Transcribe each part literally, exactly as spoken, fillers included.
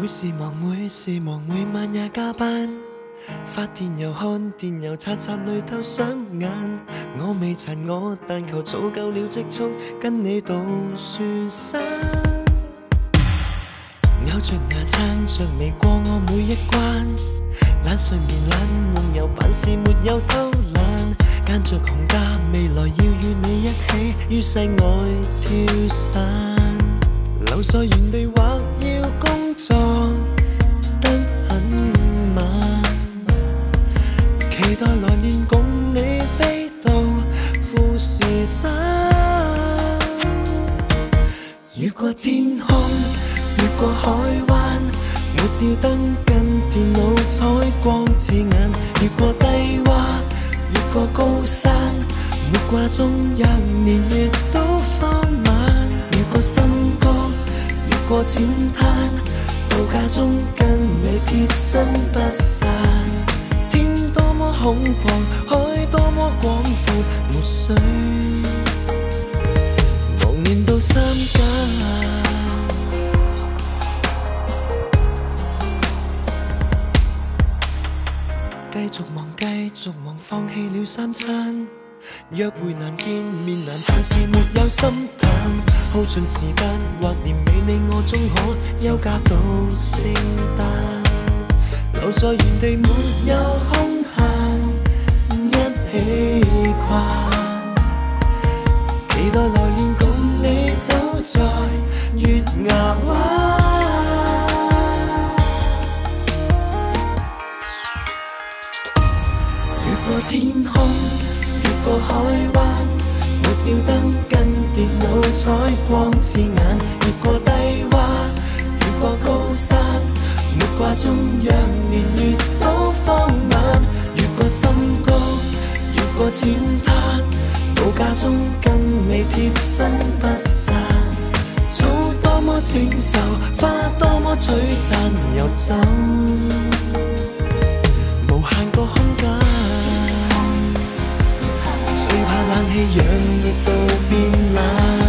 時忙每時忙每晚也加班，發電郵看電郵刷刷淚透雙眼。我未塵我但求早夠了積蓄，跟你渡樹山。咬着牙撐着未過我每一關，懶睡眠懶夢遊辦事沒有偷懶，間着紅假未來要與你一起於世外跳傘，留在原地或要工作得很慢，期待來年共你飛到富士山，越過天空越過海灣，沒掉燈跟電腦採光刺眼，越過低洼越過高山，沒掛鐘讓年月都放慢，越過深谷越過淺灘，度假中跟你貼身不散，天多麼空曠，海多麼廣闊，沒水無眠到三更。繼續忙繼續忙，放棄了三餐，約會難見面難，但是沒有心淡，耗盡時間或年尾你我終可休假到聖誕，留在原地沒有空閒一起逛，期待來年共你走在月牙灣，越過天空越過海灣，沒掉燈跟電腦採光刺眼，越過低洼越過高山，沒掛鐘讓年月都放慢，越過深谷越過淺灘，度假中跟你貼身不散，草多麼清秀花多麼璀璨，遊走無限個空間，最怕冷氣讓熱度變冷，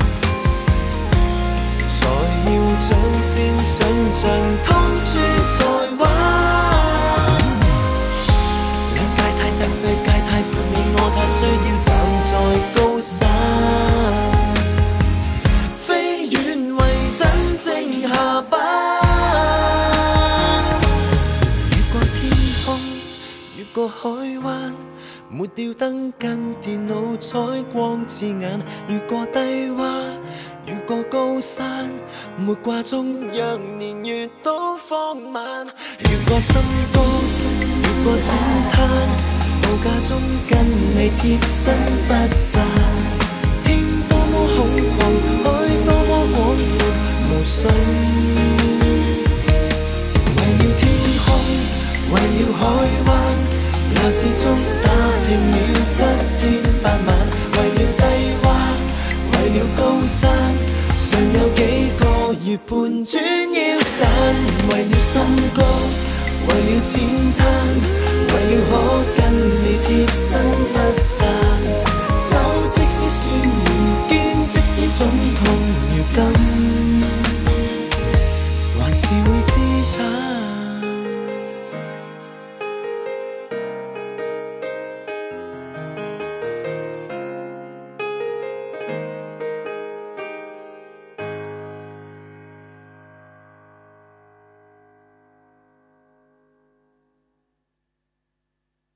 才要將先想像通處再玩，眼界太窄世界太闊，你我太需要站在高山，飛遠為真正下班，越過天空越過海灣，沒掉燈跟電腦採光刺眼，越過低洼越過高山，沒掛鐘讓年月都放慢，越過深谷越過淺灘，度假中跟你貼身不散，天多麼空曠海多麼廣闊，無需為了天空為了海灣，鬧市中打拼了七天八晚，為了低洼為了高山，尚有幾個月半轉要賺，為了深谷為了淺灘，為了可跟你貼身不散，手即使酸軟，肩即使腫痛如今